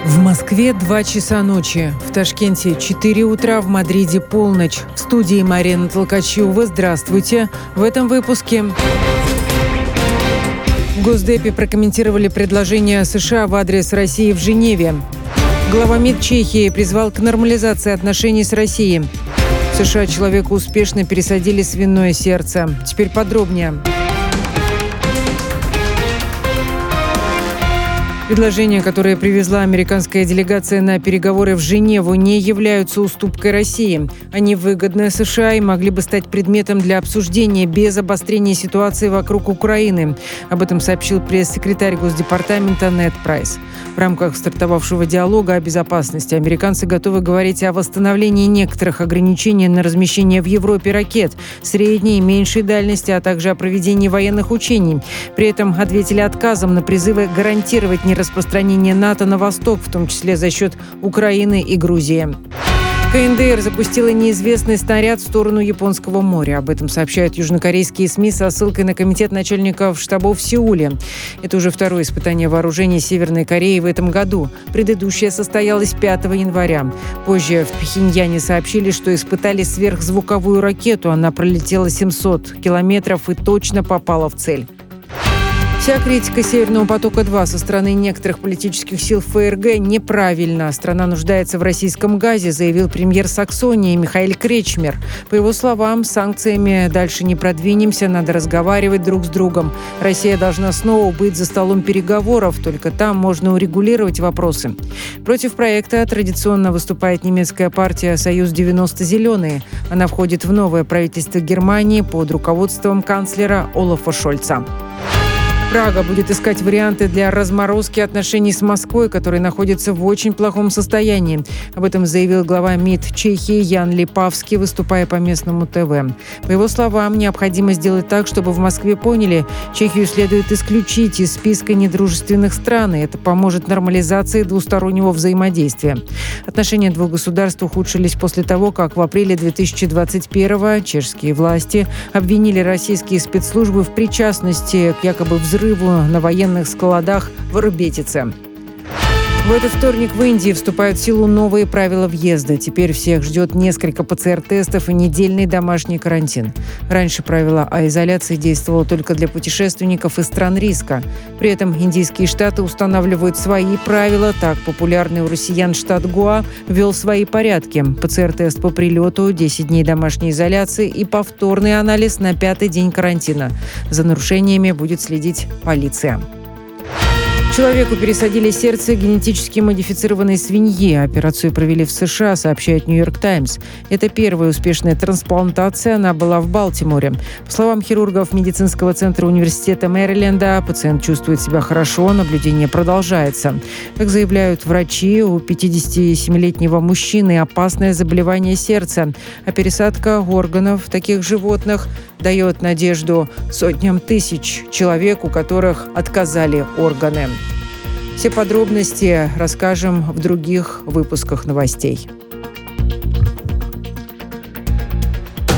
В Москве 2 часа ночи, в Ташкенте 4 утра, в Мадриде полночь. В студии Марина Толкачева. Здравствуйте. В этом выпуске в Госдепе прокомментировали предложение США в адрес России в Женеве. Глава МИД Чехии призвал к нормализации отношений с Россией. В США человеку успешно пересадили свиное сердце. Теперь подробнее. Предложения, которые привезла американская делегация на переговоры в Женеву, не являются уступкой России. Они выгодны США и могли бы стать предметом для обсуждения без обострения ситуации вокруг Украины. Об этом сообщил пресс-секретарь Госдепартамента Нед Прайс. В рамках стартовавшего диалога о безопасности американцы готовы говорить о восстановлении некоторых ограничений на размещение в Европе ракет средней и меньшей дальности, а также о проведении военных учений. При этом ответили отказом на призывы гарантировать нераспространение НАТО на восток, в том числе за счет Украины и Грузии. КНДР запустила неизвестный снаряд в сторону Японского моря. Об этом сообщают южнокорейские СМИ со ссылкой на комитет начальников штабов в Сеуле. Это уже второе испытание вооружений Северной Кореи в этом году. Предыдущее состоялось 5 января. Позже в Пхеньяне сообщили, что испытали сверхзвуковую ракету. Она пролетела 700 километров и точно попала в цель. Вся критика «Северного потока-2» со стороны некоторых политических сил ФРГ неправильна. Страна нуждается в российском газе, заявил премьер Саксонии Михаэль Кречмер. По его словам, санкциями дальше не продвинемся, надо разговаривать друг с другом. Россия должна снова быть за столом переговоров, только там можно урегулировать вопросы. Против проекта традиционно выступает немецкая партия «Союз 90 зеленые». Она входит в новое правительство Германии под руководством канцлера Олафа Шольца. Прага будет искать варианты для разморозки отношений с Москвой, которые находятся в очень плохом состоянии. Об этом заявил глава МИД Чехии Ян Липавский, выступая по местному ТВ. По его словам, необходимо сделать так, чтобы в Москве поняли, Чехию следует исключить из списка недружественных стран, и это поможет нормализации двустороннего взаимодействия. Отношения двух государств ухудшились после того, как в апреле 2021-го чешские власти обвинили российские спецслужбы в причастности к якобы взрыву на военных складах в Рыбетице. В этот вторник в Индии вступают в силу новые правила въезда. Теперь всех ждет несколько ПЦР-тестов и недельный домашний карантин. Раньше правило о изоляции действовало только для путешественников из стран риска. При этом индийские штаты устанавливают свои правила. Так, популярный у россиян штат Гоа ввел свои порядки. ПЦР-тест по прилету, 10 дней домашней изоляции и повторный анализ на 5-й день карантина. За нарушениями будет следить полиция. Человеку пересадили сердце генетически модифицированной свиньи. Операцию провели в США, сообщает «Нью-Йорк Таймс». Это первая успешная трансплантация, она была в Балтиморе. По словам хирургов медицинского центра университета Мэриленда, пациент чувствует себя хорошо, наблюдение продолжается. Как заявляют врачи, у 57-летнего мужчины опасное заболевание сердца, а пересадка органов таких животных дает надежду сотням тысяч человек, у которых отказали органы. Все подробности расскажем в других выпусках новостей.